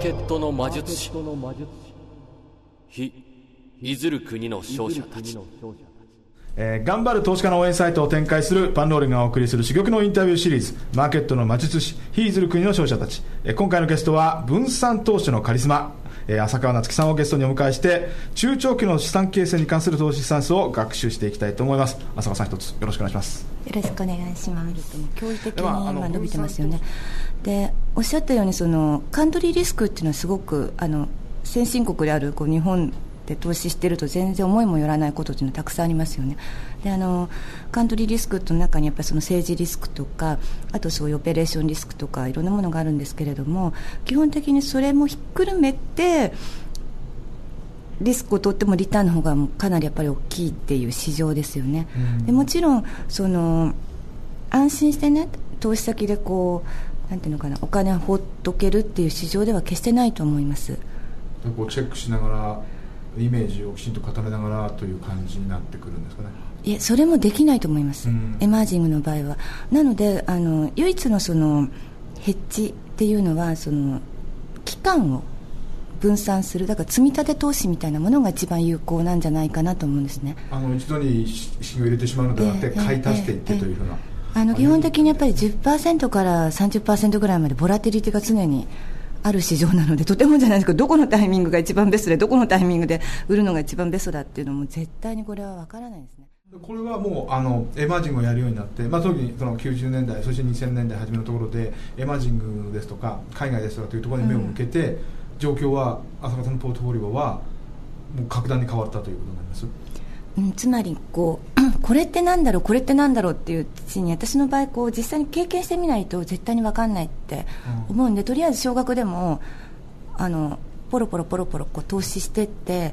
ケットの魔術師、非いずる国の勝者たち。 頑張る投資家の応援サイトを展開するパンローレがお送りする珠玉のインタビューシリーズ、マーケットの魔術師、非いずる国の勝者たち。今回のゲストは分散投資のカリスマ、浅川夏樹さんをゲストにお迎えして、中長期の資産形成に関する投資スタンスを学習していきたいと思います。浅川さん、一つよろしくお願いします。 よろしくお願いします。驚異的に今伸びてますよね。で、おっしゃったように、そのカントリーリスクっていうのはすごく先進国である日本で投資していると全然思いもよらないことっていうのはたくさんありますよね。で、カントリーリスクの中にやっぱりその政治リスクとか、あとそういうオペレーションリスクとかいろんなものがあるんですけれども、基本的にそれもひっくるめてリスクを取ってもリターンの方がかなりやっぱり大きいっていう市場ですよね。でもちろん安心してね、投資先でなんていうのかな、お金を放っとけるっていう市場では決してないと思います。 チェックしながらイメージをきちんと固めながらという感じになってくるんですかね。 いえ、それもできないと思います、エマージングの場合は。なので唯一のヘッジっていうのは期間を分散する、だから積み立て投資みたいなものが一番有効なんじゃないかなと思うんですね。 一度に資金を入れてしまうのではなくて、買い足していってというふうな、 基本的にやっぱり 10% から 30% ぐらいまでボラティリティが常にある市場なので、とてもじゃないですけど、どこのタイミングが一番ベストで、どこのタイミングで売るのが一番ベストだっていうのも絶対にこれは分からないですね。 これはもうエマージングをやるようになって、特にその90年代そして2000年代初めのところでエマージングですとか海外ですとかというところに目を向けて、状況は浅川さんのポートフォリオはもう格段に変わったということになります。 つまりこれってなんだろう、これってなんだろうっていううちに、私の場合実際に経験してみないと絶対に分かんないって思うんで、とりあえず少額でもポロポロ投資していって、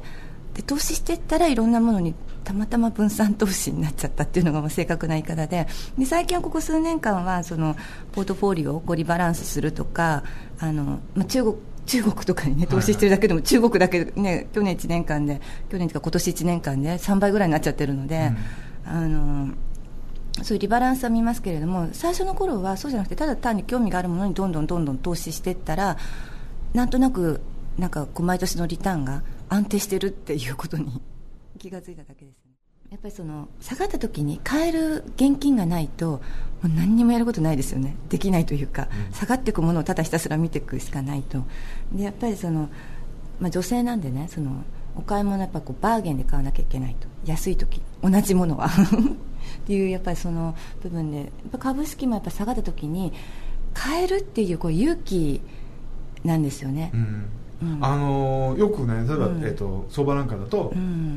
で投資していったらいろんなものにたまたま分散投資になっちゃったっていうのが正確な言い方で、最近はここ数年間はポートフォリオをリバランスするとか、中国とかに、投資してるだけでも、中国だけで、去年というか今年1年間で3倍ぐらいになっちゃってるので、そういうリバランスは見ますけれども、最初の頃はそうじゃなくて、ただ単に興味があるものにどんどん投資していったら、なんとなく毎年のリターンが安定してるっていうことに気がついただけですね。やっぱり下がった時に買える現金がないともう何にもやることないですよね。できないというか、下がっていくものをただひたすら見ていくしかないと。でやっぱり女性なんでね、お買い物はやっぱバーゲンで買わなきゃいけないと、安い時同じものはっていう、やっぱりその部分で、やっぱ株式もやっぱ下がった時に買えるっていう勇気なんですよね。 よくね、例えば、相場なんかだと、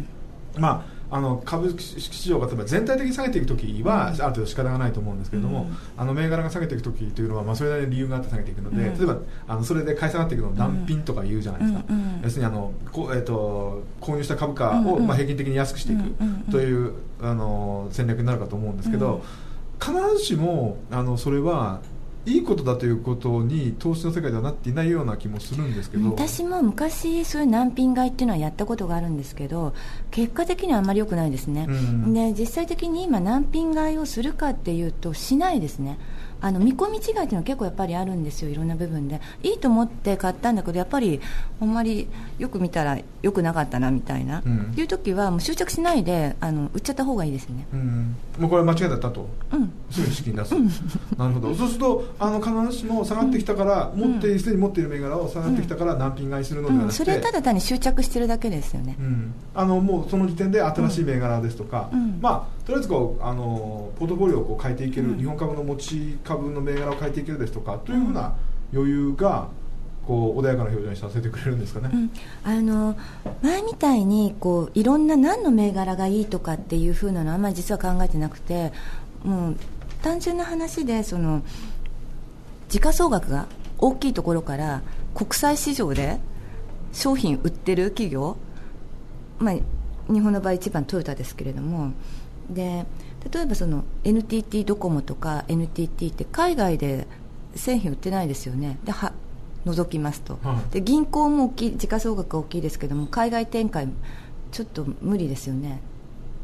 株式市場が例えば全体的に下げていくときは、ある程度仕方がないと思うんですけれども、銘柄が下げていくときというのは、それなりに理由があって下げていくので、例えばそれで買い下がっていくのを難品とか言うじゃないですか。要するに購入した株価を、平均的に安くしていくという戦略になるかと思うんですけど、必ずしもそれはいいことだということに投資の世界ではなっていないような気もするんですけど、 私も昔そういう難品買いっていうのはやったことがあるんですけど、結果的にはあんまり良くないですね。で実際的に今難品買いをするかっていうとしないですね。見込み違いっていうのは結構やっぱりあるんですよ。いろんな部分でいいと思って買ったんだけど、やっぱりあんまりよく見たら良くなかったなみたいな、っていう時はもう執着しないで売っちゃった方がいいですね。 もうこれは間違いだったと、すぐに資金出すなるほど。そうすると必ずしも下がってきたから、すでに持っている銘柄を下がってきたから難品買いするのではなくて、 それはただ単に執着してるだけですよね。 もうその時点で新しい銘柄ですとか、とりあえずポートフォリオを変えていける、日本株の持ち株の銘柄を変えていけるですとかというふうな余裕が穏やかな表情にさせてくれるんですかね。 前みたいにいろんな何の銘柄がいいとかっていうふうなのはあんまり実は考えてなくて、もう単純な話で時価総額が大きいところから国際市場で商品売ってる企業、日本の場合一番トヨタですけれども、で例えばNTT ドコモとか NTT って海外で製品売ってないですよね。で除きますと、で銀行も時価総額大きいですけども、海外展開ちょっと無理ですよね。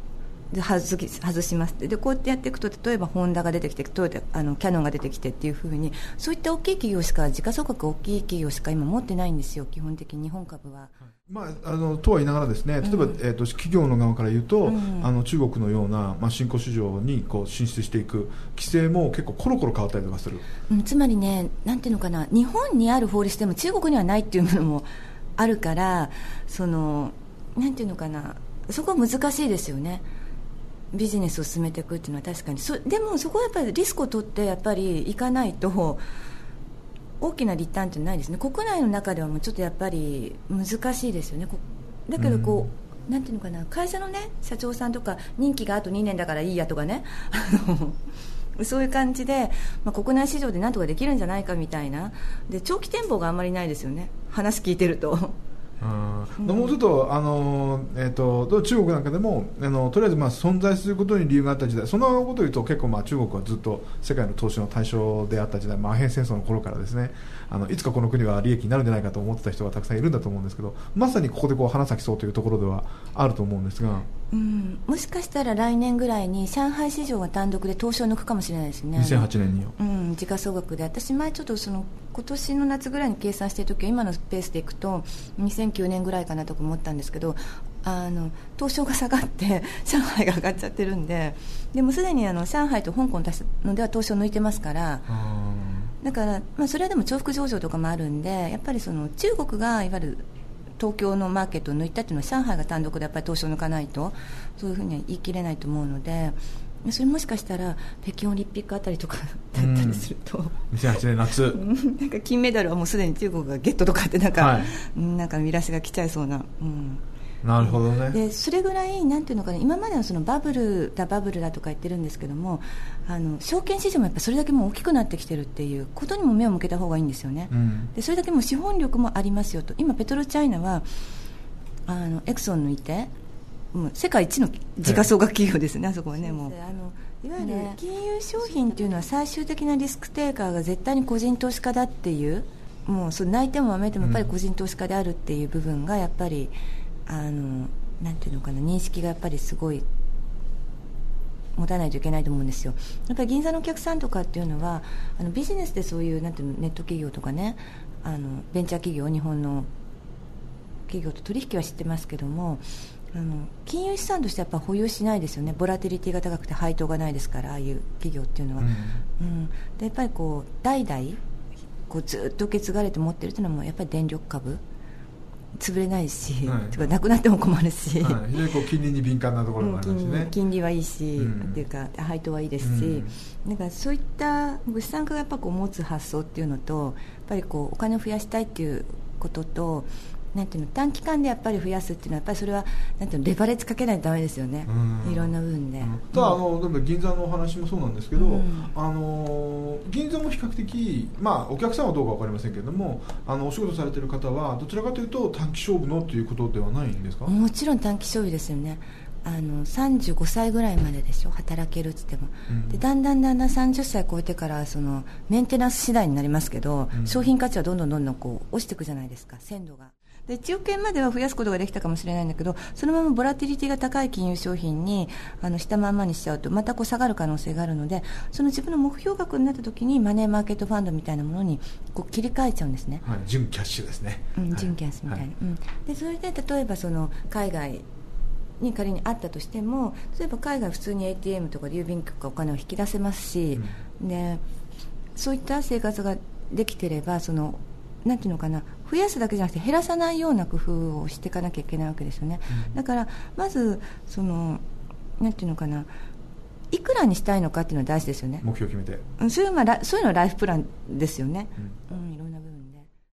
で外しますでこうやってやっていくと、例えばホンダが出てきてキャノンが出てきてっていう風に、そういった大きい企業しか、時価総額大きい企業しか今持ってないんですよ、基本的に日本株は。 とは言いながらですね、例えば、企業の側から言うと、中国のような、新興市場にこう進出していく規制も結構コロコロ変わったりとかする、 つまりね、なんていうのかな、日本にある法律でも中国にはないっていうものもあるから、なんていうのかな、そこは難しいですよね。ビジネスを進めていくっていうのは確かにでもそこはやっぱりリスクを取ってやっぱり行かないと大きなリターンってないですね。国内の中ではもうちょっとやっぱり難しいですよね。だけどなんていうのかな、会社のね社長さんとか任期があと2年だからいいやとかねそういう感じで、国内市場でなんとかできるんじゃないかみたいなで、長期展望があんまりないですよね、話聞いてると。 もうちょっと、中国なんかでもとりあえず存在することに理由があった時代、そんなことを言うと結構中国はずっと世界の投資の対象であった時代、アヘン戦争の頃からですね、いつかこの国は利益になるんじゃないかと思ってた人がたくさんいるんだと思うんですけど、まさにここで花咲きそうというところではあると思うんですが、 もしかしたら来年ぐらいに上海市場が単独で東証を抜くかもしれないですね。 2008年に時価総額で、私前ちょっと今年の夏ぐらいに計算しているときは今のペースでいくと2009年ぐらいかなと思ったんですけど、東証が下がって上海が上がっちゃってるんで、でもすでに上海と香港を出すのでは東証抜いてますから、だから、それはでも重複上場とかもあるんで、やっぱり中国がいわゆる東京のマーケットを抜いたっていうのは上海が単独でやっぱり東証を抜かないとそういうふうには言い切れないと思うので、それもしかしたら北京オリンピックあたりとかだったりすると、 2008年夏なんか金メダルはもうすでに中国がゲットとかってなんか見出しが来ちゃいそうな、 なるほどね。 でそれぐらいなんていうのかな、今までのバブルだとか言ってるんですけども、証券市場もやっぱそれだけもう大きくなってきてるっていうことにも目を向けた方がいいんですよね。でそれだけもう資本力もありますよと。今ペトロチャイナはエクソン抜いてもう世界一の時価総額企業ですね、あそこはね。もういわゆる金融商品っていうのは最終的なリスクテイカーが絶対に個人投資家だっていう、もう泣いてもわめいてもやっぱり個人投資家であるっていう部分がやっぱりなんていうのかな、認識がやっぱりすごい持たないといけないと思うんですよ。やっぱり銀座のお客さんとかっていうのはビジネスでそういうなんていうの、ネット企業とかね、ベンチャー企業、日本の企業と取引は知ってますけども、金融資産としてやっぱ保有しないですよね。ボラティリティが高くて配当がないですから、ああいう企業っていうのは、でやっぱり代々ずっと受け継がれて持ってるっていうのはやっぱり電力株潰れないし、なくなっても困るし、非常に金利に敏感なところがありますね。 金利はいいし、っていうか配当はいいですし、だからそういった資産家がやっぱ持つ発想っていうのと、やっぱりお金を増やしたいっていうことと、なんていうの、短期間でやっぱり増やすっていうのはやっぱりそれはなんていうの、レバレッジかけないとダメですよね、いろんな部分で。 ただ銀座のお話もそうなんですけど、銀座も比較的、お客さんはどうか分かりませんけれども、お仕事されている方はどちらかというと短期勝負のということではないんですか？ もちろん短期勝負ですよね。35歳ぐらいまででしょ、働けるって言っても、でだんだん30歳超えてからメンテナンス次第になりますけど、商品価値はどんどん落ちていくじゃないですか、鮮度が。で1億円までは増やすことができたかもしれないんだけど、そのままボラティリティが高い金融商品にしたまんまにしちゃうとまた下がる可能性があるので、その自分の目標額になった時にマネーマーケットファンドみたいなものに切り替えちゃうんですね、 純キャッシュですね、 純キャッシュみたいな、でそれで例えば海外に仮にあったとしても、例えば海外普通に ATM とか郵便局からお金を引き出せますし、でそういった生活ができてればなんていうのかな、増やすだけじゃなくて減らさないような工夫をしていかなきゃいけないわけですよね、だからまずなんていうのかな、いくらにしたいのかっていうのは大事ですよね。 目標を決めて、 そういうのはライフプランですよね、いろんな部分